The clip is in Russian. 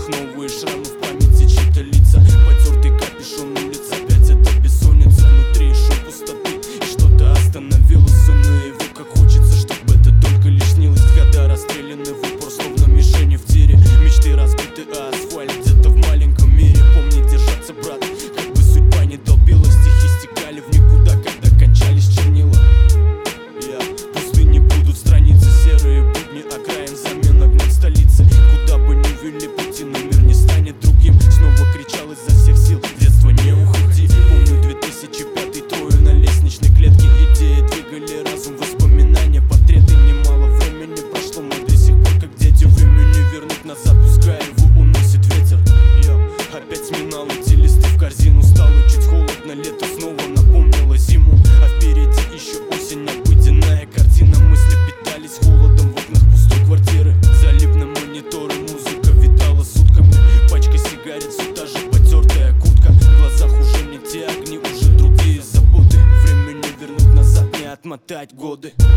глазах новые шрамы, в памяти чьи-то лица, потертый капюшон улиц, опять это бессонница. Внутри шум пустоты, и что-то остановилось. Сон наяву, как хочется, чтобы это только лишь снилось. Года расстреляны в упор, словно мишени в тире. Мечты разбиты, а асфальт где-то в маленьком мире. Помни держаться, брат, как бы судьба не долбила. Стихи стекали в никуда, когда кончались чернила. Пустыни будут страницы, серые будни окраин взамен огнем столицы. Куда бы ни вели пути, но мир не станет другим. Снова кричал изо всех сил: детство, не уходи. Помню 2005, трое на лестничной клетке. Идеи двигали разум, воспоминания, портреты. Немало времени прошло, мы до сих пор как дети. Время не вернуть назад, пускай его уносит ветер. Опять сминал эти листы в корзину. Стало чуть холодно, лето снова напомнило зиму. А впереди еще осень, обыденная картина. Мысли питались холодом в окнах пустой квартиры. Залип на мониторы, музыка витала сутками. Пачка сигарет, все та же потертая куртка. В глазах уже не те огни, уже другие заботы. Время не вернуть назад, не отмотать годы.